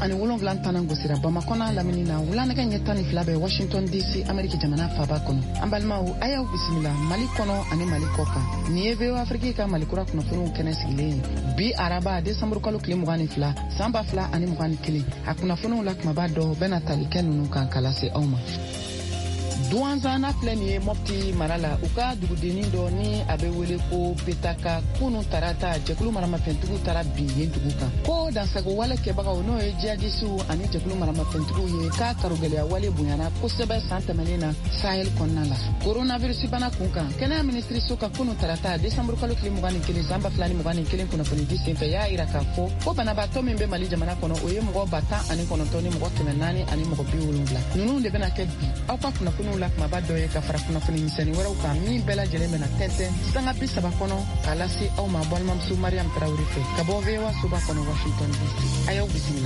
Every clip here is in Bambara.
ani wolonwula tanan gosira Bamako n'a lamini na wulanɛgɛ ɲɛ 12 bɛ Washington DC Ameriki jamana faba kɔnɔ. An balimaw a y'aw bisimila Mali kɔnɔ ani Mali kɔ kan. Ni ye VOA Afrique ka Malikura kunnafoniw kɛnɛ sigilen ye. Bi araba décembre kalo tile 22 san 2021 a kunnafoniw la kumaba dɔ bɛna tali kɛ ninnu kan k'a lase aw ma. Douanzana filɛ nin ye Mopti mara la u ka dugudennin dɔ ni a bɛ wele ko Petaka kunu tarata jɛkulu maramafɛntigiw taara bin yen dugu kan ko dansago wale kɛbagaw n'o ye jihadisiw ani jɛkulu maramafɛntigiw ye k'a karogɛlɛya wale bonyana kosɛbɛ san tɛmɛnen na Sahel kɔnɔna la. Coronavirus bana kun kan kɛnɛya minisiriso ka kunu tarata décembre kalo tile 21 san 2021 kunnafoni di senfɛ y'a yira k'a fɔ ko banabaatɔ min bɛ Mali jamana kɔnɔ o ye mɔgɔ 119 ni mɔgɔ 400 ani mɔgɔ 70. Ninnu de bɛna kɛ bi aw ka kunnafoniw la kumaba dɔ ye ka fara kunnafoni misɛnnin wɛrɛw kan min bɛɛ lajɛlen bɛna tɛntɛn sanga 30 kɔnɔ k'a lase aw ma balimamuso Mariam Traoré fɛ ka bɔ VOA soba kɔnɔ Washington DC. A y'aw bisimila.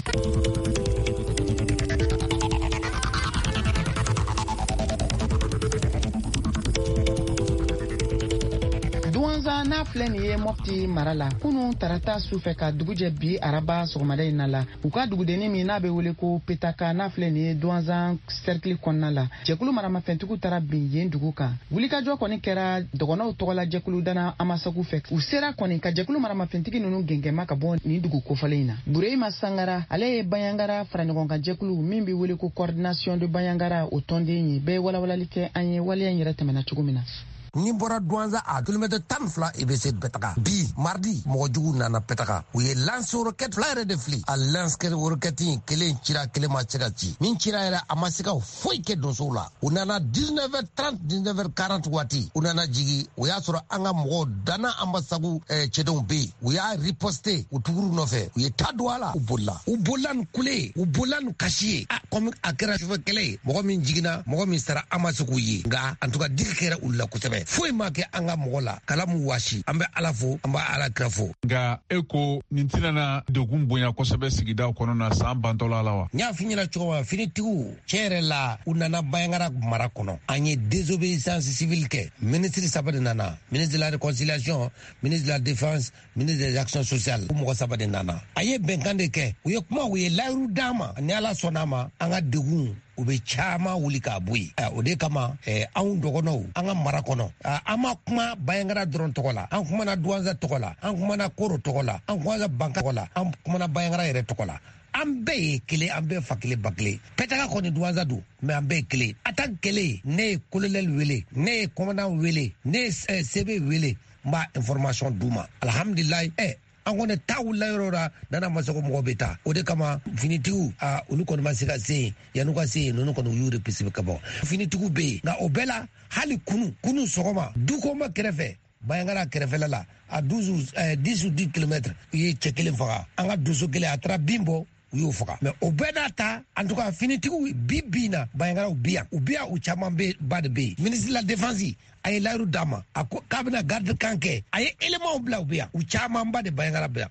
N'a filɛ nin ye Mopti mara la kunu tarata sufɛ ka dugujɛ bi araba sɔgɔmada in na la u ka dugudennin min n'a bɛ wele ko Petaka n'a filɛ nin ye Douanzan cercle kɔnɔna la jɛkulu maramafɛntigiw taara bin yen dugu kan wulikajɔ kɔni kɛra dɔgɔnɔw tɔgɔla jɛkulu dana Amasagu fɛ u sera kɔni ka jɛkulu maramafɛntigi ninnu gɛngɛma ka bɔ nin dugu kofɔlen in na. Burema Sangara ale ye Bayangara faraɲɔgɔnkan jɛkulu min bɛ wele ko coordination de Bayangara o tɔnden ye bɛɛ walawalali kɛ an ye waleya in yɛrɛ tɛmɛna cogo min na. Ni bɔra Douanza a kilomètre 12 i bɛ se Petaka bi mardi mɔgɔ jugu nana Petaka u ye lance roquette 2 yɛrɛ de fili a lance roquette in kelen cira kelen ma se ka ci min cira yɛrɛ a ma se ka foyi kɛ donsow la u nana 19h30 19h40 waati u nana jigi u y'a sɔrɔ an ka mɔgɔw dana Amasagu cɛdenw bɛ yen u y'a riposte u tuguru nɔfɛ u ye ta don a la u bolila ni kule u bolila ni kasi ye comme a kɛra sufɛ kɛlɛ ye mɔgɔ min jiginna mɔgɔ min sara Amasagu ye nka en tout cas digi kɛra olu la kosɛbɛ foyi ma kɛ an ka mɔgɔ la kala mu wasi an bɛ ala fo an b'a ala kira fo. Nka e ko nin tɛna degun bonya kosɛbɛ sigidaw kɔnɔna san bantɔla la wa. N y'a f'i ɲɛna cogo min finitigiw tiɲɛ yɛrɛ la u nana Bayangara mara kɔnɔ an ye désobéissance civile kɛ ministre saba de nana ministre de la réconciliation ministre de la défense ministre des actions sociales u mɔgɔ saba de nana a ye bɛnkan de kɛ u ye kuma u ye layiru d'an ma ni ala sɔnna ma an ka degun u bɛ caman wuli k'a bɔ yen o de kama anw dɔgɔnɔw an ka mara kɔnɔ an ma kuma Bayangara dɔrɔn tɔgɔ la an kumana Douanza tɔgɔ la an kumana Koro tɔgɔ la an kumana Banka tɔgɔ la an kumana Bayangara yɛrɛ tɔgɔ la an bɛɛ ye kelen an bɛɛ fa kelen ba kelen Petaka kɔni Douanza don mais an bɛɛ ye kelen a tan kelen ne ye colonel wele ne ye commandant wele ne ye CB wele n b'a information d'u ma alhamdulilayi an kɔni taa wulila yɔrɔ la nana Amasagu mɔgɔ bɛ taa o de kama finitigiw olu kɔni ma se ka se yen yan'u ka se yen ninnu kɔni u y'u repesi ka bɔ finitigiw bɛ yen nka o bɛɛ la hali kunu sɔgɔma dukɔma kɛrɛfɛ Bayangara kɛrɛfɛla la a 10 ou 10 kilomètres u ye cɛ kelen faga an ka doso kelen a taara bin bɔ u y'o faga mais o bɛɛ n'a ta en tout cas finitigiw bi na Bayangara u bi yan u caman ba de bɛ yen ministre de la défense a ye layiru d'a ma a ko k'a bɛna garde kan kɛ a ye éléments bila u bɛ yan u caman ba de Bayangara bɛ yan.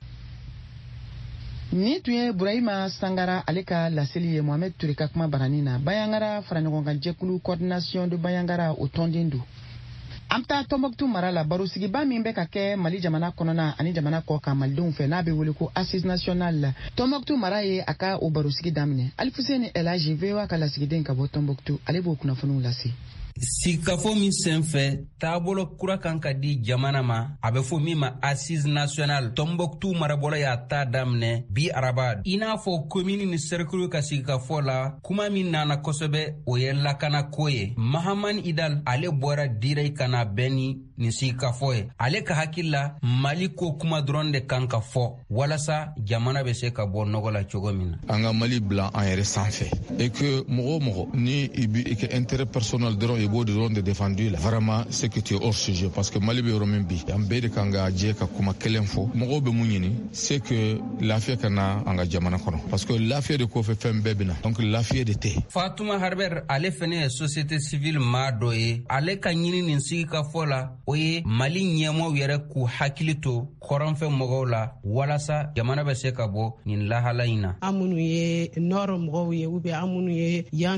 Ni tun ye Burahima Sangara ale ka laseli ye Mohamed Ture ka kuma baranin na Bayangara faraɲɔgɔnkan jɛkulu coordination de Bayangara o tɔnden don. An bɛ taa Tɔnbɔkutu mara la barosigiba min bɛ ka kɛ Mali jamana kɔnɔna ani jamana kɔ kan malidenw fɛ n'a bɛ wele ko Assise nationale la Tɔnbɔkutu mara ye a ka o barosigi daminɛ Alifuseni Elaji VOA ka lasigiden ka bɔ Tɔnbɔkutu ale b'o kunnafoniw lase. Sigikafɔ min senfɛ taabolo kura kan ka di jamana ma a bɛ fɔ min ma Assise nationale Tɔnbɔkutu marabɔla y'a ta daminɛ bi araba i n'a fɔ commune ni cercle ka sigikafɔ la kuma min nana kosɛbɛ o ye lakana ko ye Mahamani Idal ale bɔra direct kana bɛn ni sigikafɔ ye ale ka hakili la Mali ko kuma dɔrɔn de kan ka fɔ walasa jamana bɛ se ka bɔ nɔgɔ la cogo min na an ka Mali bila an yɛrɛ sanfɛ et que mɔgɔ ni i bɛ intérêt personnel dɔrɔn i b'o dɔrɔn de défendu la vraiment c'est que tu es hors sujet parce que Mali bɛ yɔrɔ min bi an bɛɛ de kan ka jɛ ka kuma kelen fɔ mɔgɔw bɛ mun ɲini c'est que lafiya ka na an ka jamana kɔnɔ parce que lafiya de kɔfɛ fɛn bɛɛ bɛ na donc lafiya de tɛ. Fatuma Harbert ale fɛnɛ ye société civile maa dɔ ye ale ka ɲini nin sigikafɔ la o ye Mali ɲɛmɔgɔw yɛrɛ k'u hakili to kɔrɔnfɛ mɔgɔw la walasa jamana bɛ se ka bɔ nin lahala in na. An minnu ye nɔrɔ mɔgɔw ye ou bien an minnu ye yan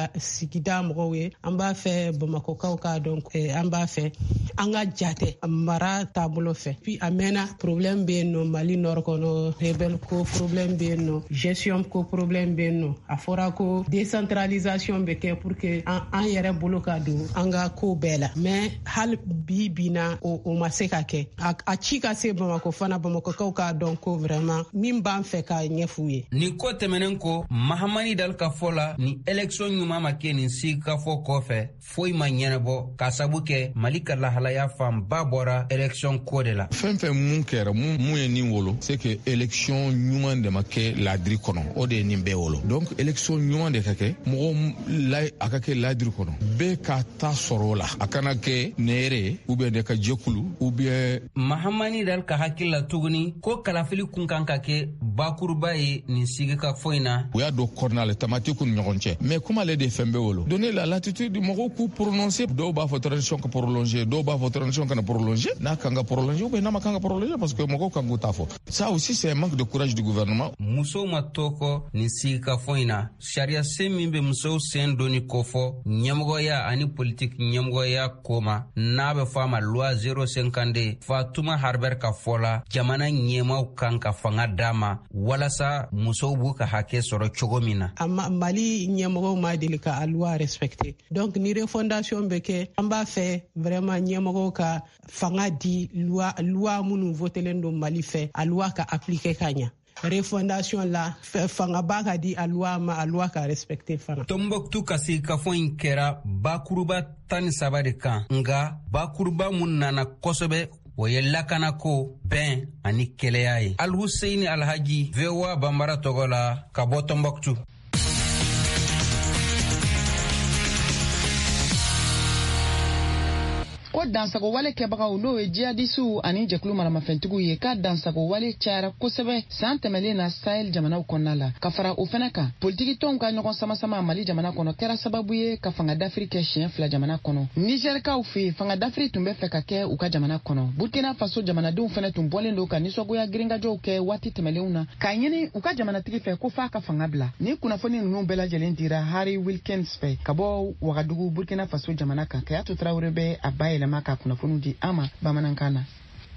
sigida mɔgɔw ye, an b'a fɛ Bamakokaw k'a dɔn an b'a fɛ an ka jate mara taabolo fɛ. Puis a mɛnna problème bɛ yen nɔ Mali nɔrɔ kɔnɔ, rebelle ko problème bɛ yen nɔ, gestion ko problème bɛ yen nɔ. A fɔra ko décentralisation bɛ kɛ pour que an yɛrɛ bolo ka don an ka ko bɛɛ la. Mais hali bi na o ma se ka kɛ. A ci ka se Bamako fana, Bamakokaw k'a dɔn ko vraiment min b'an fɛ ka ɲɛf'u ye. Nin ko tɛmɛnen ko Mahamani Dal ka fɔ la ni élection ɲuman ma kɛ nin sigikafɔ kɔfɛ foyi ma ɲɛnabɔ ka sabu kɛ Mali ka lahalaya fanba bɔra élection ko de la. Fɛn fɛn mun kɛra mun ye nin wolo c'est que élection ɲuman de ma kɛ ladiri kɔnɔ, o de ye nin bɛɛ wolo. Donc élection ɲuman de ka kɛ mɔgɔ a ka kɛ ladiri kɔnɔ, bɛɛ ka ta sɔrɔ o la, a kana kɛ nɛɛrɛ ou bien de ka jɛkulu ou bien. Mahamani Dal ka hakili la tuguni ko kalafili kun kan ka kɛ bakuruba ye nin sigikafɔ in na. U y'a don kɔnɔna la tamati kun ni ɲɔgɔn cɛ, mais comme ale de fɛn bɛɛ wolo donner la latitude mɔgɔw k'u prononcer. Dɔw b'a fɔ transition ka prolonger, dɔw b'a fɔ transition kana prolonger, n'a kan ka prolonger ou bien n'a ma kan ka prolonger parce que mɔgɔw kan k'u ta fɔ. Ça aussi c'est un manque de courage du gouvernement. Musow ma to kɔ nin sigikafɔ in na, sariya sen min bɛ musow sen donni kofɔ ɲɛmɔgɔya ani politique ɲɛmɔgɔya ko ma n'a bɛ fɔ a ma loi 052 Fatuma Harbert ka fɔ la jamana ɲɛmaw kan ka fanga d'a ma walasa musow b'u ka hakɛ sɔrɔ cogo min na. Mali ɲɛmɔgɔw ma deli ka a loi respecter. Donc ni refondation bɛ kɛ an b'a fɛ vraiment ɲɛmɔgɔw ka fanga di loi minnu votelen don Mali fɛ a loi ka appliquer ka ɲa. Refondation la fangaba ka di a loi ma, a loi ka respecter fana. Tombouctou ka sigikafɔ in kɛra bakuruba 13 de kan, nga bakuruba mun nana kosɛbɛ o ye lakanako, bɛn ani kɛlɛya ye. Al-Husseini Alhaji, VOA Bambara tɔgɔ la ka bɔ Tombouctou. ko dansago wale kɛbagaw n'o ye jihadisiw ani jɛkulu maramafɛntigiw ye ka dansago wale cayara kosɛbɛ san tɛmɛlen na Sahel jamanaw kɔnɔna la. Ka fara o fɛnɛ kan politiki tɔnw ka ɲɔgɔn samasama Mali jamana kɔnɔ kɛra sababu ye ka fanga dafiri kɛ siɲɛ 2 jamana kɔnɔ. Nigerikaw fɛ fanga dafiri tun bɛ fɛ ka kɛ u ka jamana kɔnɔ. Burkina Faso jamanadenw fɛnɛ tun bɔlen don ka nisɔgoya girinkajɔw kɛ waati tɛmɛlenw na k'a ɲini u ka jamanatigi fɛ ko f'a ka fanga bila. Ni kunnafoni ninnu bɛɛ lajɛlen dira Harry Wilkins fɛ ka bɔ Wagadugu Burkina Faso jamana kan. Kayatu Traoré bɛ a bayɛlɛma ka kunnafoni di ama bamanankan na.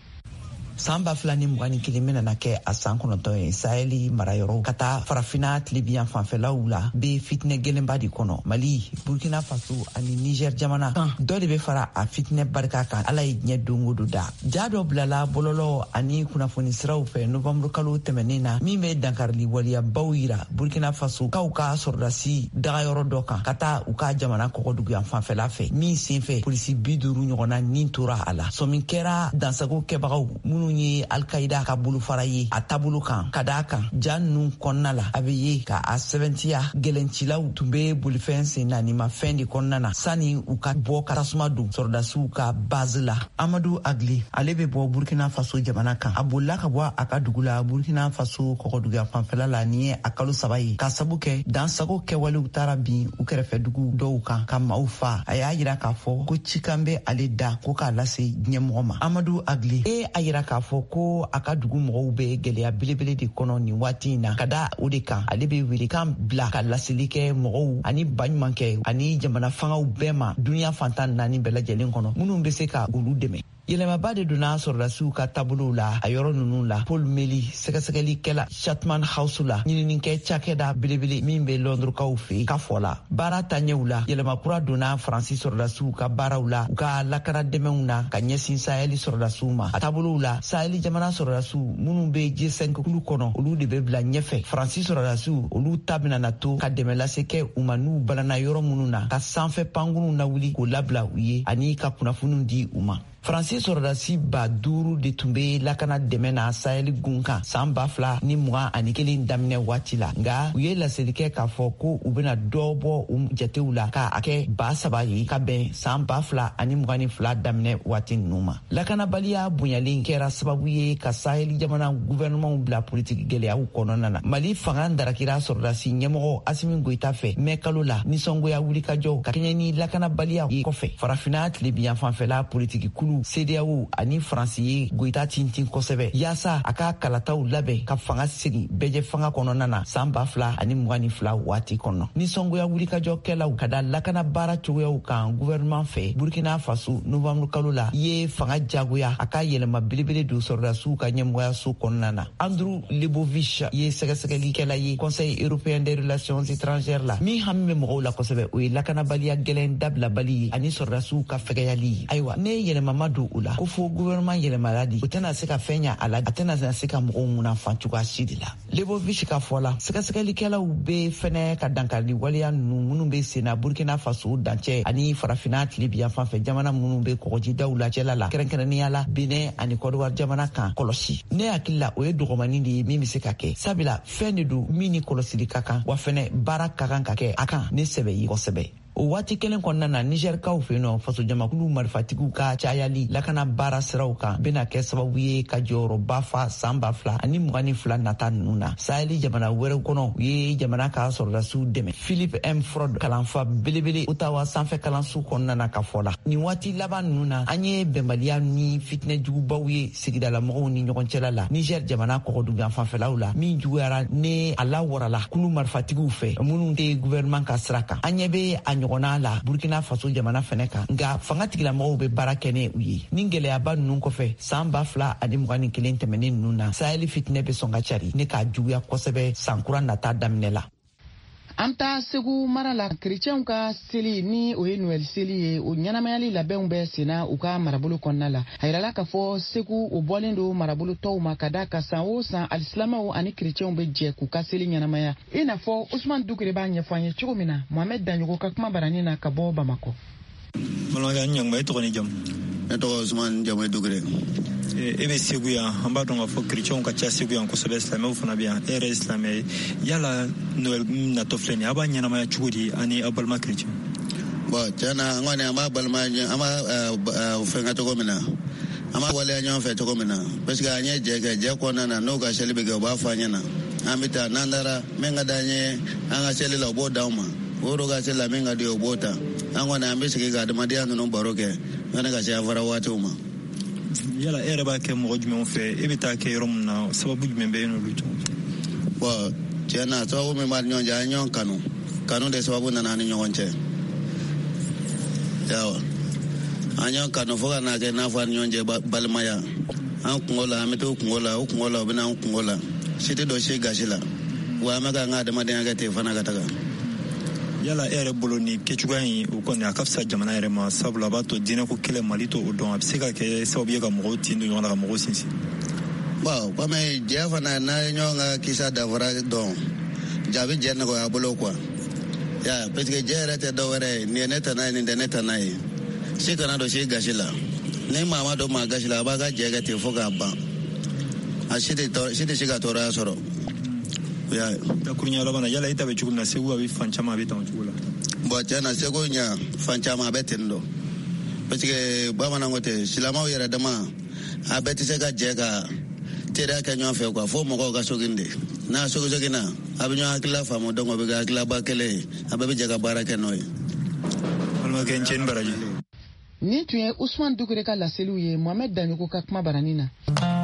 san 2021 mina kɛ a san 9 ye Saheli marayɔrɔ ka taa farafina tilibiyan fanfɛlaw la be fitinɛ gɛlɛnba di kɔnɔ. Mali, Burkina Faso ani Niger jamana kan dɔ de be fara a fitinɛ barika kan. Ala ye diɲɛ don o don da. Ja dɔ bilala bɔlɔlɔ ani kunnafoni siraw fɛ Novembre kalo tɛmɛnen na min be dankarili waliyabaw yira Burkina Faso kaw ka sɔrɔdasi dagayɔrɔ dɔ kan ka taa u ka jamana kɔgɔduguyan fanfɛla fɛ min senfɛ polisi 50 ɲɔgɔnna nin tora a la. Sɔmin kɛra dansago kɛbagaw minnu ye Al-Qaida ka bolofara ye a taabolo kan ka d'a kan ja ninnu kɔnɔna la a bɛ ye ka a sɛbɛntiya gɛlɛncilaw tun bɛ bolifɛn sen naanimafɛn de kɔnɔna na sani u ka bɔ ka tasuma don sɔrɔdasiw ka base la. Amadu Agli ale bɛ bɔ Burkina Faso jamana kan a bolila ka bɔ a ka dugu la Burkina Faso kɔgɔduguya fanfɛla la ni ye a kalo 3 ye ka sabu kɛ dansago kɛwalew taara bin u kɛrɛfɛ dugu dɔw kan ka maaw fa. A y'a yira k'a fɔ ko cikan bɛ ale da ko k'a lase diɲɛmɔgɔ ma. Amadu Agli a yira k'a fɔ ko a ka dugu mɔgɔw bɛ gɛlɛya belebele de kɔnɔ nin waati in na ka da o de kan ale bɛ welekan bila ka laseli kɛ mɔgɔw ani baɲumankɛ ani jamana fangaw bɛɛ ma duniya fantan 4 bɛɛ lajɛlen kɔnɔ minnu bɛ se ka olu dɛmɛ. Yɛlɛmaba de donna sɔrɔdasiw ka taabolow la a yɔrɔ ninnu la. Paul Meli sɛgɛsɛgɛlikɛla Chatham House la ɲininikɛ cakɛda belebele min bɛ Lɔndrikaw fɛ ka fɔ la. Baara taɲɛw la yɛlɛma kura donna Faransi sɔrɔdasiw ka baaraw la u ka lakana dɛmɛw na ka ɲɛsin Saheli sɔrɔdasiw ma. A taabolow la Saheli jamana sɔrɔdasiw minnu bɛ G5 kulu kɔnɔ olu de bɛ bila ɲɛfɛ. Faransi sɔrɔdasiw olu ta bɛna na to ka dɛmɛ lase kɛ u ma n'u balana yɔrɔ minnu na ka sanfɛ pankurunw lawuli k'o labila u ye ani ka kunnafoniw di u ma. Faransi sɔrɔdasi 5000 de tun bɛ lakana dɛmɛ na Sahel gun kan san 2021 daminɛ waati la nka u ye laseli kɛ k'a fɔ ko u bɛna dɔ bɔ u jatew la k'a kɛ 3,000 ye ka bɛn san 2022 daminɛ waati ninnu ma. Lakanabaliya bonyalen kɛra sababu ye ka Sahel jamana gouvernement bila politique gɛlɛyaw kɔnɔna na. Mali fanga darakira sɔrɔdasi ɲɛmɔgɔ Asimi Goita fɛ mɛ kalo la nisɔngoya wulikajɔ ka kɛɲɛ ni lakanabaliya ye kɔfɛ farafina tilebiyan fanfɛla politique kulu Amiru CEDEAO ani France ye goita tintin kosɛbɛ yaasa a ka kalataw labɛn ka fanga sigi bɛjɛ fanga kɔnɔna na san 2022 waati kɔnɔ. Nisɔngoya wulikajɔkɛlaw ka da lakana baara cogoyaw kan gouvernement fɛ Burkina Faso novembre kalo la ye fanga jagoya a ka yɛlɛma belebele don sɔrɔdasiw ka ɲɛmɔgɔyaso kɔnɔna na. Andrew Lebovich ye sɛgɛsɛgɛlikɛla ye Conseil européen des relations étrangères la min hami bɛ mɔgɔw la kosɛbɛ o ye lakanabaliya gɛlɛn dabilabali ye ani sɔrɔdasiw ka fɛgɛyali. Ayiwa ne yɛlɛmama don o la ko fo gouvernement yɛlɛmala di o tɛna se ka fɛn ɲa a la a tɛna se ka mɔgɔw munafan cogoya si de la. Lebovich ka fɔ la sɛgɛsɛgɛlikɛlaw be fɛnɛ ka dankari waleya minnu be senna Burkina Faso dancɛ ani farafina tilibiya fanfɛ jamana minnu be kɔgɔjidaw la cɛla la kɛrɛnkɛrɛnnenya la Benin ani Côte d'Ivoire jamana kan kɔlɔsi. Ne hakili la o ye dɔgɔmanin de ye min be se ka kɛ sabula fɛn de don min ni kɔlɔsili ka kan wa fɛnɛ baara ka kan ka kɛ a kan ne sɛbɛ ye kosɛbɛ. O waati kelen kɔnɔna na Nigerkaw fɛ nɔ faso jamakulu marifatigiw ka cayali lakana baara siraw kan bena kɛ sababu ye ka jɔyɔrɔba fa san 2022 nata ninnu na. Saheli jamana wɛrɛw kɔnɔ u ye jamana ka sɔrɔdasiw dɛmɛ. Philippe M. Frod kalanfa belebele Ottawa sanfɛ kalanso kɔnɔna na ka fɔ la. Nin waati laban ninnu na an ye bɛnbaliya ni fitinɛjugubaw ye sigidalamɔgɔw ni ɲɔgɔn cɛla la Niger jamana kɔgɔdugan fanfɛlaw la min juguyara ne a lawarala kulu marifatigiw fɛ minnu tɛ gouvernement ka sira kan. An ɲɛ be a ɲɔgɔnna la Burkina Faso jamana fɛnɛ kan nka fanga tigilamɔgɔw be baara kɛ ne u ye. Nin gɛlɛyaba ninnu kɔfɛ san 2021 tɛmɛnen ninnu na Saheli fitinɛ be sɔn ka cari ne k'a juguya kosɛbɛ sankura nata daminɛ la. An ta Segu mara la chrétienw ka seli ni o ye Noël seli ye o ɲɛnamayali labɛnw bɛ senna u ka marabolo kɔnɔna la. A yirala k'a fɔ Segu o bɔlen don marabolo tɔw ma ka da ka san o san alisilamɛw ani chrétienw bɛ jɛ k'u ka seli ɲɛnamaya. I n'a fɔ Usman Dukure b'a ɲɛfɔ an ye cogo min na Mohamed Danyogo ka kuma barani na ka bɔ Bamako. Malaka ɲangba e tɔgɔ ni jamu? Ne tɔgɔ Usman Jamu Dukure. E bɛ Segu yan an b'a dɔn k'a fɔ chrétienw ka ca Segu yan kosɛbɛ silamɛw fana bɛ yan e yɛrɛ ye silamɛ ye yala Noël natɔ filɛ nin ye a b'a ɲɛnamaya cogo di ani aw balima chrétien? Bon tiɲɛna an kɔni an b'a balima an b'a fɛnkɛ cogo min na an b'a waleya ɲɔgɔn fɛ cogo min na parce que an ye jɛ kɛ jɛ kɔnɔna na n'o ka seli bɛ kɛ u b'a fɔ an ɲɛna an bɛ taa n'an taara min ka d'an ye an ka seli la u b'o d'anw ma o ka seli la min ka di o b'o ta an kɔni an bɛ sigi ka adamadenya ninnu baro kɛ yanni ka se an fara waatiw ma. Yala e yɛrɛ b'a kɛ mɔgɔ jumɛnw fɛ e bɛ taa kɛ yɔrɔ min na sababu jumɛn bɛ yen n'olu cɛ? Bon tiɲɛna sababu min b'a ni ɲɔgɔn cɛ an ye ɲɔgɔn kanu de sababu nana an ni ɲɔgɔn cɛ yawa an ɲɔgɔn kanu fo ka n'a kɛ n'a fɔ an ni ɲɔgɔn cɛ balimaya an kungo la an bɛ to kungo la o kungo la o bɛ n'an kungo la si tɛ dɔ si gasi la wa an bɛ k'an ka adamadenya kɛ ten fana ka taga. Yala e yɛrɛ bolo ni kɛcogoya in o kɔni a ka fisa jamana yɛrɛ ma sabula a b'a to diinɛ ko kɛlɛ Mali to o dɔn a bɛ se ka kɛ sababu ye ka mɔgɔw tin don ɲɔgɔn na ka mɔgɔw sinsin. Bon comme jɛ fana n'a ye ɲɔgɔn ka kisa dafara dɔn jaabi jɛ nɔgɔya bolo quoi ya parce que jɛ yɛrɛ tɛ dɔwɛrɛ ye nin ye ne ta n'a ye nin tɛ ne ta n'a ye si kana don si gasi la ni maa ma don maa gasi la a b'a ka jɛ kɛ ten fo k'a ban a si tɛ se ka tɔɔrɔya sɔrɔ. Dakurunya laban yala e ta bɛ cogo min na Segu a bɛ fan caman a bɛ tan o cogo la. Bon tiɲɛna Segu ɲa fan caman a bɛ ten dɔn parce que bamananw ko ten silamɛw yɛrɛ dama a bɛɛ tɛ se ka jɛ ka teriya kɛ ɲɔgɔn fɛ quoi fo mɔgɔw ka sogin de n'a sogin na a bɛ ɲɔgɔn hakilila faamu donc o bɛ kɛ hakililaba kelen ye a bɛɛ bɛ jɛ ka baara kɛ n'o ye. Balimakɛ n cɛ ni baraji. Nin tun ye Usman Dukure ka laseliw ye Mohamed Danyogo ka kuma barani na.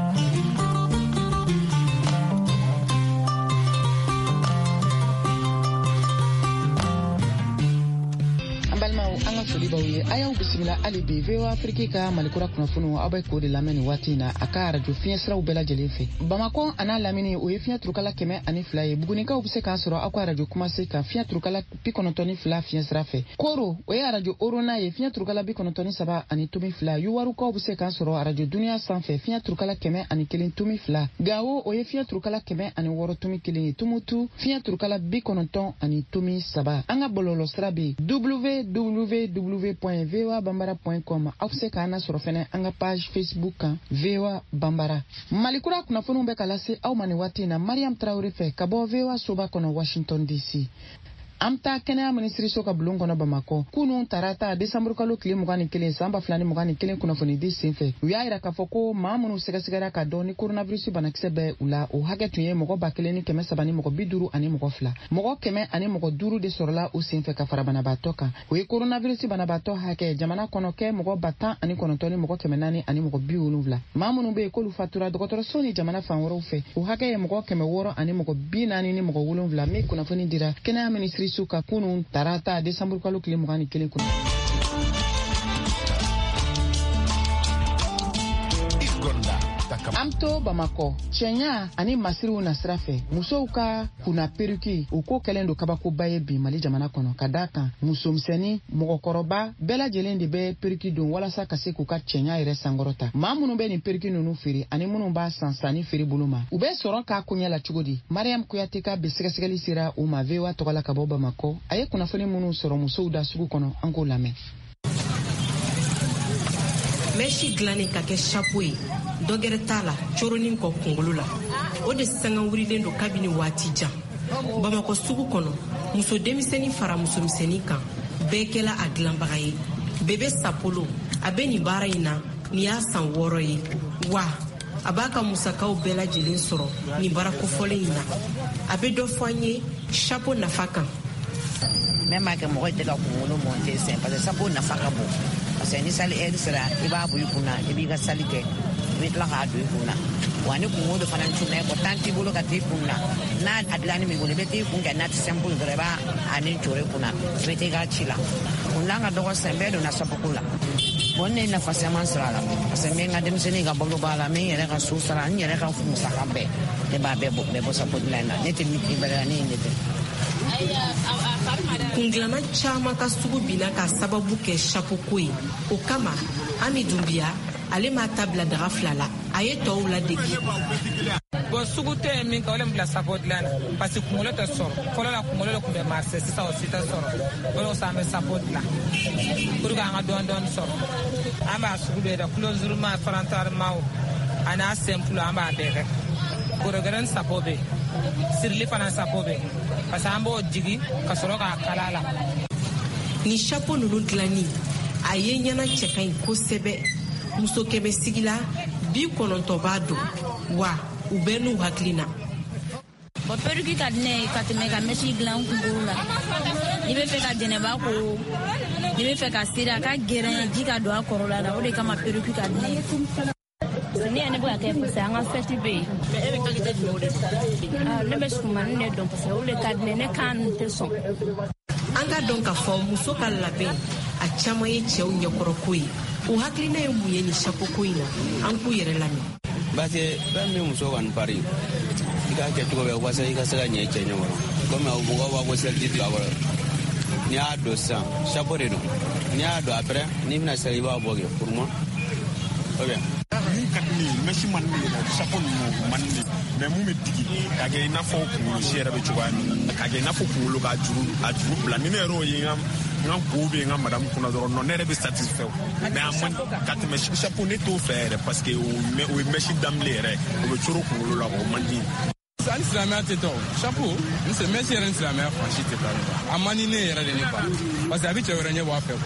An ka foli b'aw ye a y'aw bisimila hali bi VOA Afrique ka malikura kunnafoniw aw bɛ k'o de lamɛn nin waati in na a ka radio fiɲɛ siraw bɛɛ lajɛlen fɛ Bamako a n'a lamini o ye fiɲɛ turukala 102 ye Bugunikaw bɛ se k'an sɔrɔ aw ka radio Kumase kan fiɲɛ turukala 92 fiɲɛ sira fɛ Koro o ye radio Orona ye fiɲɛ turukala 93.2 Yuwarukaw bɛ se k'an sɔrɔ radio Dunuya sanfɛ fiɲɛ turukala 101.2 Gawo o ye fiɲɛ turukala 106.1 ye Tumutu fiɲɛ turukala 93 an ka bɔlɔlɔ sira bɛ www.voabambara.com aw bɛ se k'an sɔrɔ fɛnɛ an ka page Facebook kan VOA Bambara. Malikura kunnafoniw bɛ ka lase aw ma nin waati in na Mariam Traoré fɛ ka bɔ VOA soba kɔnɔ Washington DC. amta kɛnɛya ministriso ka bulon kɔnɔ Bamako kunun tarata Desanburu kalo tile 21 san 2021 kunnafoni di senfɛ u y'a yira k'a fɔ ko maa minnu sɛgɛsɛgɛra ka dɔn ni coronavirus banakisɛ bɛ u la o hakɛ tun ye mɔgɔ 1,300 ni mɔgɔ 50 ani mɔgɔ 2 mɔgɔ 100 ani mɔgɔ 5 de sɔrɔla u senfɛ ka fara banabaatɔ kan o ye coronavirus banabaatɔ hakɛ jamana kɔnɔ kɛ mɔgɔ 19 ni mɔgɔ 400 ani mɔgɔ 70 maa minnu bɛ yen k'olu fatura dɔgɔtɔrɔso ni jamana fan wɛrɛw fɛ o hakɛ ye mɔgɔ 600 ani mɔgɔ 40 ni mɔgɔ 7 min kunnafoni dira kɛnɛya ministriso ka kunun tarata Desanburu kalo tile 21 kɔnɔ. Amto Bamako cɛɲa ani masiriw na sira fɛ musow ka kunna peruki o ko kɛlen do kabakoba ye bi Mali jamana kɔnɔ ka d'a kan musomisɛnnin mɔgɔkɔrɔba bɛɛ lajɛlen de bɛ peruki don walasa ka se k'u ka cɛɲa yɛrɛ sankɔrɔta maa minnu bɛ nin peruki ninnu feere ani minnu b'a san sanni feere bolo ma u bɛ sɔrɔ k'a koɲɛ la cogo di Mariam Kuyate ka bi sɛgɛsɛgɛli sera u ma VOA tɔgɔ la ka bɔ Bamako a ye kunnafoni minnu sɔrɔ musow da sugu kɔnɔ an k'o lamɛn. Meshi dilannen ka kɛ chapeau ye dɔgɛrɛ t'a la coronin kɔ kunkolo la o de sanga wurilen do kabini waati jan Bamako sugu kɔnɔ muso denmisɛnnin fara muso misɛnnin kan bɛɛ kɛla a dilanbaga ye bebe sapolo a bɛ nin baara in na ni y'a san 6 ye wa a b'a ka musakaw bɛɛ lajɛlen sɔrɔ nin baara kofɔlen in na a bɛ dɔ fɔ an ye chapeau nafa kan même ma kɛ mɔgɔ tɛ ka kunkolo monter sen parce que chapeau nafa ka bon parce que ni sali aide sera i b'a bɔ i kunna i b'i ka sali kɛ i bɛ tila k'a don i kunna wa ni kunkolo fana tunna ko tan t'i bolo ka t'i kunna n'a a dilanni b'i bolo i bɛ t'i kun kɛ n'a tɛ simple dɔrɔn i b'a ani jɔrɔ i kunna i bɛ t'i ka ci la kunna ka dɔgɔ sen bɛɛ donna chapeau la bon ne nafa caman sɔrɔ a la parce que n bɛ n ka denmisɛnnin ka balo b'a la n bɛ n yɛrɛ ka so sara n yɛrɛ ka musaka bɛɛ ne b'a bɛɛ bɔ chapeau dilan na ne tɛ min bɛrɛ ne ye ne tɛ. Kungilanna caman ka sugu binna ka sababu kɛ chapeau ko ye o kama Ami Dumbiya ale m'a ta bila daga 2 la a ye tɔw ladegi. Bon sugu tɛ min ka wale bila chapeau dilan na parce que kunkolo tɛ sɔrɔ fɔlɔ la kunkolo de tun bɛ marché sisan o si tɛ sɔrɔ o de kosɔn an bɛ chapeau dilan pour que an ka dɔɔni sɔrɔ an b'a sugu bɛɛ dɛ couleur ma farantarima o ani a simple an b'a bɛɛ kɛ gorogɛrɛni chapeau bɛ sirili fana chapeau bɛ parce que an b'o jigi ka sɔrɔ k'a kala la. Ni chapeau ninnu dilanni a ye ɲɛna cɛ ka ɲi kosɛbɛ muso 100 sigila 90 b'a dɔn wa u bɛɛ n'u hakili na. Bon peruki ka di ne ye ka tɛmɛ ka mesi dilan kunkolo la n'i bɛ fɛ ka jɛnɛba ko n'i bɛ fɛ ka seri a ka gɛrɛn ji ka don a kɔrɔla la o de kama peruki ka di ne ye. Ne ye ne bɛ ka kɛ parce que an ka fɛti bɛ yen ne bɛ sumani ne dɔn parce que o de ka di ne kan tɛ sɔn. An ka dɔn k'a fɔ muso ka labɛn a caman ye cɛw ɲɛkɔrɔ ko ye o hakilina ye mun ye ni chapeau ko in na an k'u yɛrɛ lamɛn. Parce que fɛn min muso kɔni pari i k'a kɛ cogo bɛɛ walasa i ka se ka ɲɛ cɛ ɲɔgɔn komi mɔgɔw b'a ko seliji bila a kɔrɔ n'i y'a don sisan chapeau de don n'i y'a don après n'i bɛna seli i b'a bɔ kɛ pour moi o bien. Mun ka di ne ye mɛsi man di ne ye chapeau ninnu man di ne mais mun bɛ digi k'a kɛ i n'a fɔ kunkolo si yɛrɛ bɛ cogoya min na k'a kɛ i n'a fɔ kunkolo k'a juru bila ni ne yɛrɛ y'o ye n ka ko bɛ n ka madame kunna dɔrɔn non ne yɛrɛ bɛ satisfait mais a man ka tɛmɛ chapeau ne t'o fɛ yɛrɛ parce que o ye mɛsi daminɛ yɛrɛ o bɛ coro kunkolo la o man di. Ani silamɛya tɛ tɔ chapeau n sɛ mɛsi yɛrɛ ni silamɛya fansi tɛ taa a man di ne yɛrɛ de ne ba parce que a bɛ cɛ wɛrɛ ɲɛ bɔ a fɛ.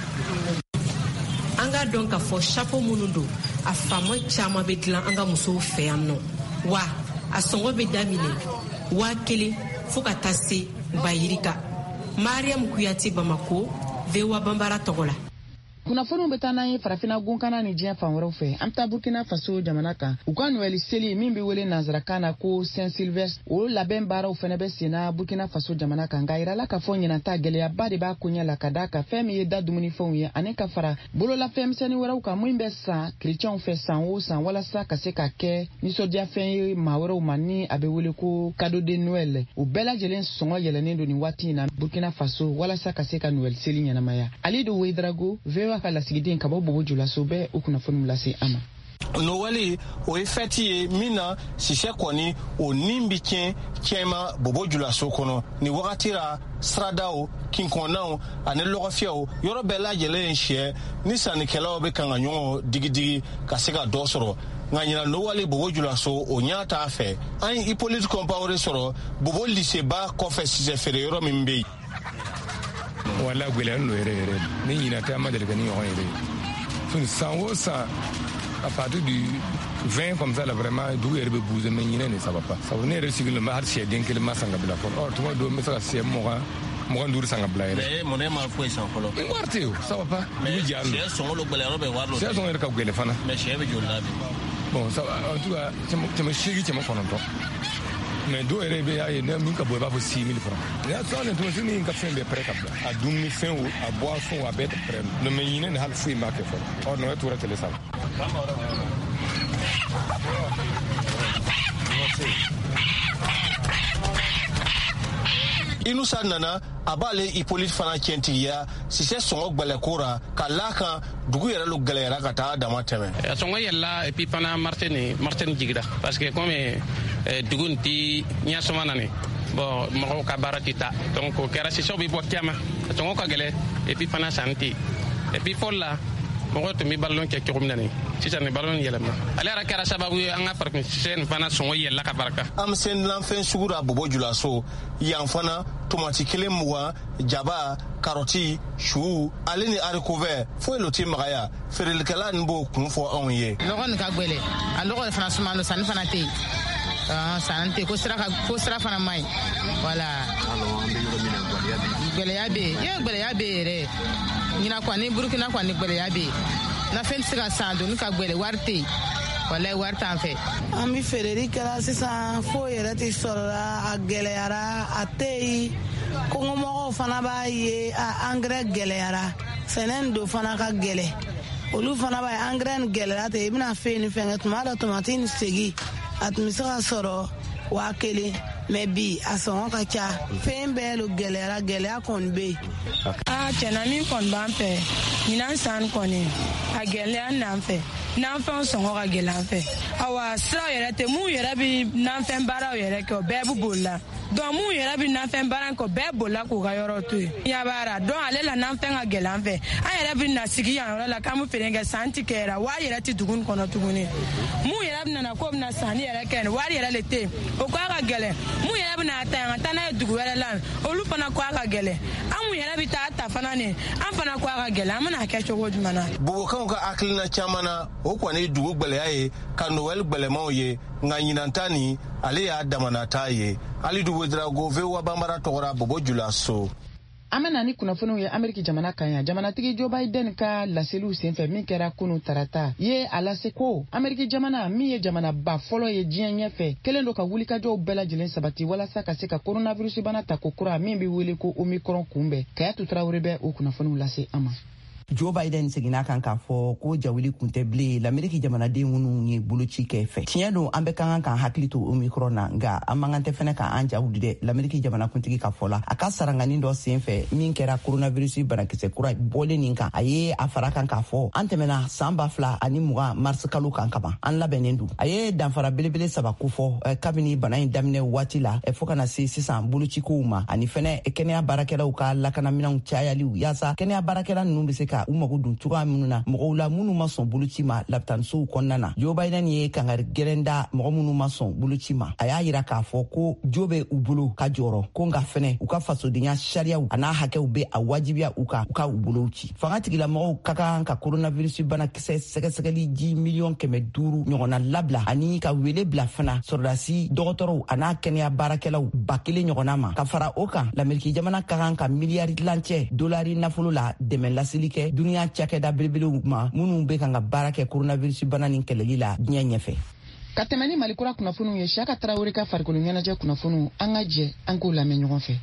An ka dɔn k'a fɔ chapeau minnu don a faama caman bɛ dilan an ka musow fɛ yan nɔ wa a sɔngɔ bɛ daminɛ 1000 fo ka taa se bayirika. Mariam Kuyate Bamako VOA Bambara tɔgɔ la. Kunnafoniw bɛ taa n'an ye farafina gunkana ni diɲɛ fan wɛrɛw fɛ an bɛ taa Burkina Faso jamana kan u ka Noël seli min bɛ wele nanzarakan na ko Saint Sylvestre o labɛn baaraw fana bɛ sen na Burkina Faso jamana kan nka yirala k'a fɔ ɲinanta gɛlɛyaba de b'a koɲɛ la ka d'a kan fɛn min ye da dumunifɛnw ye ani ka fara bololafɛnmisɛnnin wɛrɛw kan min bɛ san kerecɛnw fɛ san o san walasa ka se ka kɛ nisɔndiyafɛn ye maa wɛrɛw ma ni a bɛ wele ko cadeau de Noël o bɛɛ lajɛlen sɔngɔ yɛlɛnnen don nin waati in na Burkina Faso walasa ka se ka Noël seli ɲɛnamaya. Ali do Wedrago ka lasigiden ka bɔ Bobo Julaso bɛ o kunnafoni lase ama. Noël o ye fɛti ye min na sisɛ kɔni o nin bi cɛma Bobo Julaso kɔnɔ ni wagati la siradaw kinkɔnnaw ani lɔgɔfiyɛw yɔrɔ bɛɛ lajɛlen ye sɛ ni sannikɛlaw bɛ kan ka ɲɔgɔn digidigi ka se ka dɔ sɔrɔ nka ɲina Noël Bobo Julaso o ɲa t'a fɛ an ye Hippolyte Compaoré sɔrɔ Bobo liseba kɔfɛ sisɛ feere yɔrɔ min bɛ yen. wala gwele no ere ni yina ta ma daga ni on ere fun sanwo sa à partir du 20 comme ça là vraiment d'où est bouger mais yina ne ça va pas ça venir recycler le har chez den que le masanga bila for or tout do me ça c'est moi ndur sanga bila ere mais mon ma ko ça ko ngwarteo ça va pas mais c'est son lo gwele robe warlo c'est son ka gwele fana mais chebe jolla bon ça en tout cas tu me chéri tu me kononto mais do ere be ya ne min ka boy ba 6000 francs ya so ne to sini ka fen be prêt kabla a dum fin ou a boisson ou a bet prêt no me yine ne hal fui marque for or no to rete le sal Inusa nana abale Hippolyte fana tientiya si se songo gbele kora kalaka dugu yere lo gbele ra kata dama teme songo yella et puis pana Martin jigda parce que comme dugu nti nya somana ne bon mo ka baratita donc kera si so bi bokiama songo ka gele et puis pana santi et puis folla mo to mi ballon ke ko minani si tan ballon yelama ala ra kera sababu anga farko sen fana songo yella ka baraka am sen l'enfant sugura bobo julaso yan fana tomati kelen muwa jaba karoti chou alini arikover fo loti magaya ferel kala nbo kun fo onye logon ka gbele a logon fana suma no san fana te sanante ko sira fana mai wala gbele yabe re nyina kwani burkina kwani gbele yabe na fen sira sando ni ka gbele warte wala warta en fait ami Federica sisan fo yɛrɛ ti sɔrɔla a gɛlɛyara a tɛ kɔngɔmɔgɔw fana b'a ye a engrais gɛlɛyara sɛnɛ do fana ka gɛlɛ olu fana b'a ye engrais ni gɛlɛyara te i bɛna fɛn ni fɛn kɛ tuma dɔ tomati ni segi a tun bɛ se ka sɔrɔ 1000 mais bi a sɔngɔ ka ca fɛn bɛɛ lo gɛlɛya kɔni bɛ yen. Tiɲɛna min kɔni b'an fɛ ɲinan san kɔni a gɛlɛya n'an fɛ n'anfɛnw sɔngɔ ka gɛlɛn an fɛ awa siraw yɛrɛ tɛ mun yɛrɛ bi n'anfɛn baaraw yɛrɛ kɛ o bɛɛ bɛ bolila donc mun yɛrɛ bi n'anfɛn baara kɛ o bɛɛ bolila k'u ka yɔrɔ to yen yabara donc ale la n'anfɛn ka gɛlɛn an fɛ an yɛrɛ bi na sigi yan yɔrɔ la k'an bɛ feere kɛ san ti kɛ yɛrɛ wari yɛrɛ ti dugu kɔnɔ tuguni mun yɛrɛ nana ko bɛna sanni yɛrɛ kɛ wari yɛrɛ le tɛ yen o k'a ka gɛlɛn mun yɛrɛ bɛna ta yan ka taa n'a ye dugu wɛrɛ la olu fana ko a ka gɛlɛn an mun yɛrɛ bi taa ta fana ne an fana ko a ka gɛlɛn an bɛna kɛ cogo jumɛn na. Bobokanw ka hakilina caman na o kɔni dugu gbɛlɛya ye ka Noël gbɛlɛmaw ye nka ɲinanta ni ale y'a damanata ye ali dugu drago vewa bambara tɔgɔra Bobo Julaso. An bɛna ni kunnafoniw ye Ameriki jamana kan yan jamanatigi Joe Biden ka laseliw senfɛ min kɛra kunu tarata ye a lase ko Ameriki jamana min ye jamanaba fɔlɔ ye diɲɛ ɲɛfɛ kelen do ka wulikajɔw bɛɛ lajɛlen sabati walasa ka se ka coronavirus bana ta ko kura min bɛ wele ko Omicron kunbɛn Kayatu Tarawele bɛ o kunnafoniw lase an ma. Joe Biden seginna kan k'a fɔ ko jawili kun tɛ bilen l'Ameriki jamanaden minnu ye boloci kɛ fɛ tiɲɛ don an bɛ kan kan hakili to Omicron na nka an man kan tɛ fɛnɛ ka an jaw di dɛ l'Ameriki jamanakuntigi ka fɔ la a ka sarangani dɔ sen fɛ min kɛra coronavirus banakisɛ kura bɔlen nin kan a ye a fara kan k'a fɔ an tɛmɛna san 2020 mars kalo kan kaban an labɛnnen don a ye danfara belebele saba kofɔ kabini bana in daminɛ waati la fo kana se sisan bolocikow ma ani fɛnɛ kɛnɛya baarakɛlaw ka lakanaminɛw cayaliw yaasa kɛnɛya baarakɛla ninnu bɛ se ka u mago dun cogoya minnu na mɔgɔw la minnu ma sɔn boloci ma lapitanisow kɔnɔna na Joe Biden ye kangari gɛrɛn da mɔgɔ minnu ma sɔn boloci ma a y'a yira k'a fɔ ko jo bɛ u bolo ka jɔrɔ ko nka fɛnɛ u ka fasodenya sariyaw a n'a hakɛw bɛ a wajibiya u ka bolow ci fanga tigilamɔgɔw ka kan ka coronavirus banakisɛ sɛgɛsɛgɛli ji 500,000 ɲɔgɔnna labila ani ka wele bila fana sɔrɔdasi dɔgɔtɔrɔw a n'a kɛnɛya baarakɛlaw 1000 ɲɔgɔnna ma ka fara o kan l'Ameriki jamana ka kan ka miliyari tilancɛ dolari nafolo la dɛmɛ laseli kɛ duniya cakɛda belebelew ma minnu bɛ kan ka baara kɛ coronavirus bana nin kɛlɛli la diɲɛ ɲɛfɛ. Ka tɛmɛ ni Malikura kunnafoniw ye Siyaka Tarawele ka farikolo ɲɛnajɛ kunnafoniw an ka jɛ an k'o lamɛn ɲɔgɔn fɛ.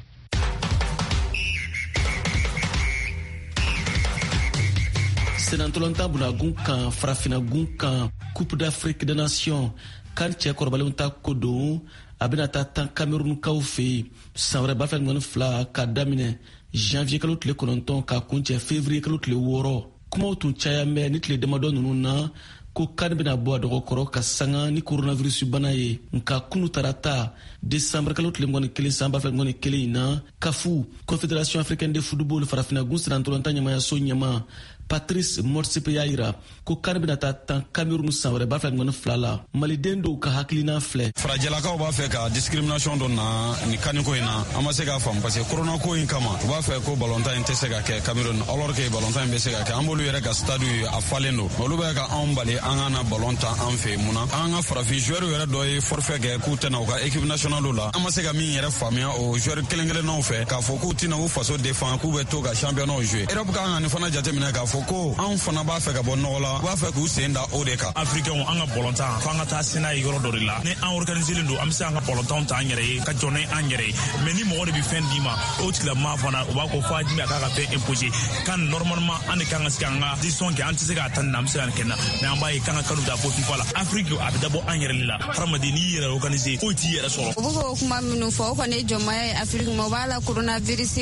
Senatolonta bunagun kan farafinagun kan Coupe d'Afrique des Nations kan cɛ kɔrɔbalenw ta ko don a bɛna taa tan Camerounkaw fɛ yen san wɛrɛ 2022 ka daminɛ janvier kalo tile 9 ka kuncɛ février kalo tile 6 kumaw tun caya mɛ ni tile damadɔ ninnu na ko kan bɛna bɔ a dɔgɔkɔrɔ ka sanga ni coronavirus bana ye nka kunu tarata décembre kalo tile 21 san 2021 na CAF Confédération africaine de football farafinagun senatolonta ɲɛmayaso ɲɛma Patrice Motsepe y'a yira ko kan bena taa tan Cameroun san wɛrɛ b'a fɛ ŋɔni fila la maliden dɔw ka hakilina filɛ. Farajɛlakaw b'a fɛ ka discrimination dɔ na ni kaniko in na an ma se k'a faamu parce que corona ko in kama u b'a fɛ ko ballontan in tɛ se ka kɛ Cameroun alors que ballontan in bɛ se ka kɛ an b'olu yɛrɛ ka stade a falen don olu bɛ ka anw bali an ka na ballontan an fɛ mun na an ka farafin joueur yɛrɛ dɔ ye forfait kɛ k'u tɛna u ka équipe nationale la an ma se ka min yɛrɛ faamuya o joueur kelen-kelennaw fɛ k'a fɔ k'u tɛna u faso défend k'u bɛ to ka championnat jouer Europe kan ka nin fana jateminɛ k'a fɔ ko anw fana b'a fɛ ka bɔ nɔgɔ la u b'a fɛ k'u sen da o de kan. Africain an ka ballontan f'an ka taa sena ye yɔrɔ dɔ de la ni an organiselen don an bɛ se an ka ballontan ta an yɛrɛ ye ka jɔn an yɛrɛ ye mais ni mɔgɔ de bɛ fɛn d'i ma o tigilamɔgɔ fana u b'a ko f'a dimi a k'a ka fɛn imposer kan normalement an de kan ka se an ka décision kɛ an tɛ se k'a ta nin na an bɛ se ka nin kɛ na mais an b'a ye kan ka kanu ta fo FIFA la Afrique a bɛ dabɔ an yɛrɛ de la hadamaden n'i yɛrɛ organiser foyi t'i yɛrɛ sɔrɔ. U bɛ k'o kuma minnu fɔ o kɔni ye jɔnmaya ye Afrique ma o b'a la coronavirus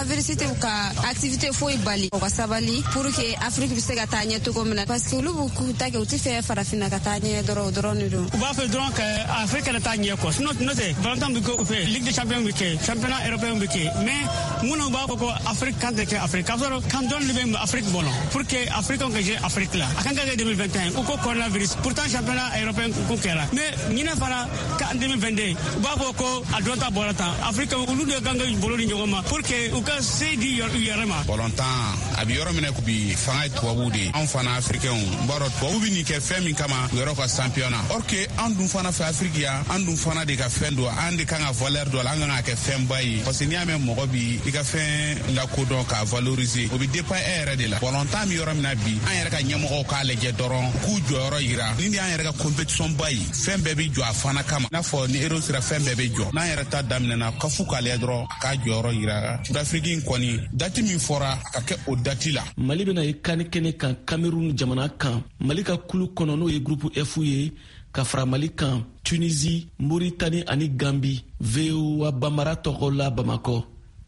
tɛ ka activité foyi bali o ka sabali pour que Afrique bɛ se ka taa ɲɛ cogo min na parce que olu b'u k'u ta kɛ u tɛ fɛ farafinna ka taa ɲɛ dɔrɔn de don. U b'a fɛ dɔrɔn ka Afrique kana taa ɲɛ kɔ sinon n'o tɛ ballontan bɛ kɛ u fɛ Ligue des champions bɛ kɛ championnat européen bɛ kɛ mais minnu b'a fɔ ko Afrique kan tɛ kɛ Afrique k'a sɔrɔ kan dɔnni de bɛ Afrique bolo pour que Africains ka jouer Afrique la a kan ka kɛ 2021 u ko coronavirus pourtant championnat européen kun kɛra mais ɲinɛ fana ka 2022 u b'a fɔ ko a dɔn ta bɔra tan Afrique olu de kan ka bolo di ɲɔgɔn ma pour que u ka se di yɛrɛ ma. Ballontan a bɛ yɔrɔ minɛ bi fanga ye tubabuw de anw fana Africains n b'a dɔn tubabu bɛ nin kɛ fɛn min kama u yɔrɔ ka championnat or que an dun fana fɛ Afrique yan an dun fana de ka fɛn don an de kan ka valeur dɔ la an kan ka kɛ fɛn ba ye parce que n'i y'a mɛn mɔgɔ bi i ka fɛn lakodɔn k'a valoriser o bɛ dépend e yɛrɛ de la ballontan bɛ yɔrɔ min na bi an yɛrɛ ka ɲɛmɔgɔw k'a lajɛ dɔrɔn k'u jɔyɔrɔ yira ni y'an yɛrɛ ka compétition ba ye fɛn bɛɛ bɛ jɔ a fana kama n'a fɔ ni euro sera fɛn bɛɛ bɛ jɔ n'an yɛrɛ ta daminɛna kafu k'ale dɔrɔn k'a jɔyɔrɔ yira Sud-Afrique in kɔni dati min fɔra ka kɛ o dati la. Mali bɛna ye kani kɛnɛ kan Cameroun jamana kan Mali ka kulu kɔnɔ n'o ye groupe F ye ka fara Mali kan Tunisie, Mauritanie ani Gambie. VOA Bamara tɔgɔ la Bamakɔ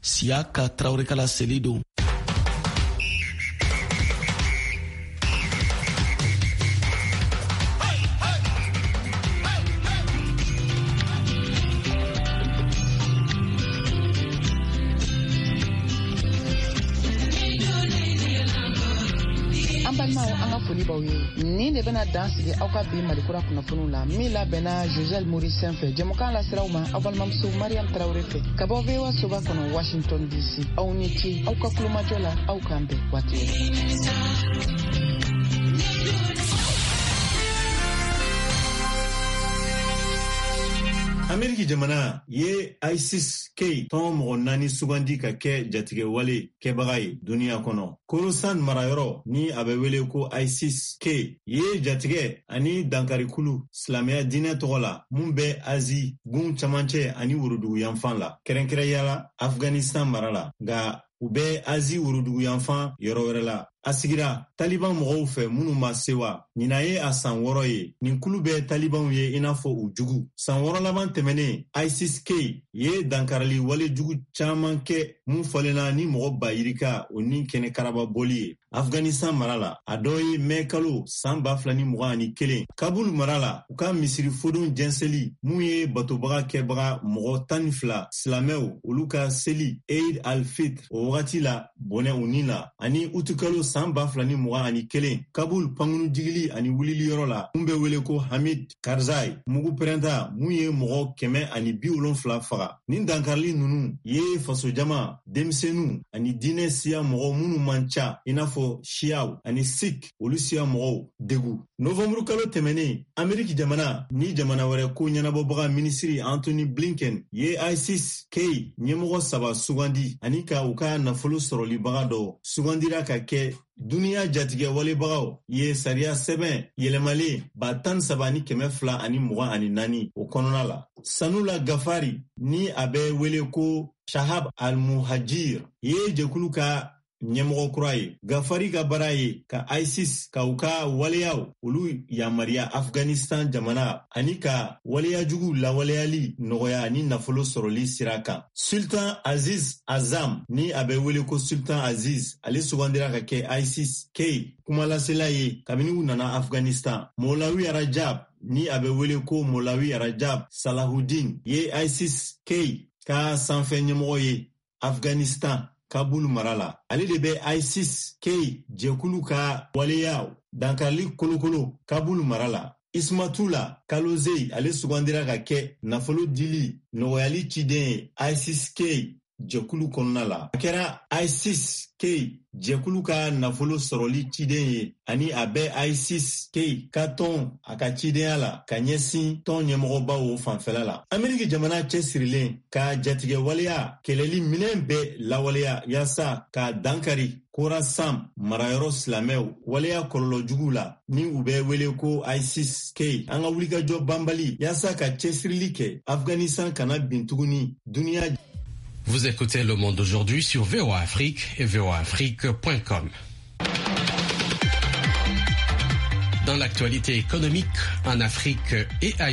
Siaka Traoré Kala Selido. Ni de bena dan sigi aw ka bi Malikura kunnafoniw la min labɛnna Josel Maurice fɛ jɛmukan la siraw ma aw balimamuso Mariam Traoré fɛ ka bɔ VOA soba kɔnɔ Washington DC aw ni ce aw ka kulomajɔ la aw kan bɛn waati Ameriki jamana ye ISIS-K tɔn mɔgɔ 4 sugandi ka kɛ jatigɛ wale kɛbaga ye duniya kɔnɔ. Khorasan marayɔrɔ ni a bɛ wele ko ISIS-K ye jatigɛ ani dankarikulu silamɛya dinɛ tɔgɔ la mun bɛ Azi gun camancɛ ani worodugu yanfan la. Kɛrɛnkɛrɛnyala Afghanistan mara la nka u bɛ Azi worodugu yanfan yɔrɔ wɛrɛ la. A sigira Taliban mɔgɔw fɛ minnu ma sewa ɲina ye a san 6 ye nin kulu bɛ Talibanw ye i n'a fɔ u jugu san 6 laban tɛmɛnen ISIS-K ye dankarali wale jugu caman kɛ mun fɔlenna ni mɔgɔ bayirika o ni kɛnɛ karaba bɔli ye Afghanistan mara la a dɔ ye mɛ kalo san 2021 Kabul mara la u ka misiri fodon jɛnseli mun ye batobaga kɛbaga mɔgɔ 12 silamɛw olu ka seli Eid al-Fitr o wagati la bɔnɛ u ni la ani utukalo san 2021 Kabul pangunu jigili ani wulili yɔrɔ la mun bɛ wele ko Hamid Karzai mugu pɛrɛnta mun ye mɔgɔ 170 faga nin dankarili nunu ye fasojama denmisɛnninw ani diinɛ siya mɔgɔ minnu man ca i n'a fɔ Shiaw ani Sikh olu siya mɔgɔw degu Novembre kalo tɛmɛnen Ameriki jamana ni jamana wɛrɛ ko ɲɛnabɔbaga minisiri Anthony Blinken ye ISIS-K ɲɛmɔgɔ 3 sugandi ani ka u ka nafolo sɔrɔlibaga dɔ sugandira ka kɛ duniya jatigɛ walebagaw ye sariya sɛbɛn yɛlɛmalen 13,224 o kɔnɔna la. Sanula Gafari ni a bɛ wele ko Shahab al-Muhajir ye jɛkulu ka ɲɛmɔgɔ kura ye. Gafari ka baara ye ka ISIS ka u ka waleyaw olu yamaruya Afghanistan jamana ani ka waleyajugu lawaleyali nɔgɔya ni nafolo sɔrɔli sira kan. Sultan Aziz Azam ni a bɛ wele ko Sultan Aziz ale sugandira ka kɛ ISIS-K kumalasela ye kabini u nana Afghanistan. Molawi Rajab ni a bɛ wele ko Molawi Rajab Salahuddin ye ISIS-K ka sanfɛ ɲɛmɔgɔ ye Afghanistan Kabul mara la. Ale de bɛ ISIS-K jɛkulu ka waleya dankarili kolokolo Kabul mara la. Ismatula Kalozei ale sugandira ka kɛ nafolo dili nɔgɔyali ciden ye ISIS-K jɛkulu kɔnɔna la. A kɛra ISIS-K jɛkulu ka nafolo sɔrɔli ciden ye ani a bɛ ISIS-K ka tɔn a ka cidenya la ka ɲɛsin tɔn ɲɛmɔgɔbaw fanfɛla la. Ameriki jamana cɛsirilen ka jatigɛ waleya kɛlɛli minɛn bɛɛ lawaleya yaasa ka dankari Khorasan marayɔrɔ silamɛw waleya kɔlɔlɔjugu la ni u bɛ wele ko ISIS-K. An ka wulikajɔ banbali yaasa ka cɛsirili kɛ Afghanistan kana bin tuguni duniya. Vous écoutez Le Monde d'aujourd'hui sur VOA Afrique et voaafrique.com. Dans l'actualité économique en Afrique et ailleurs.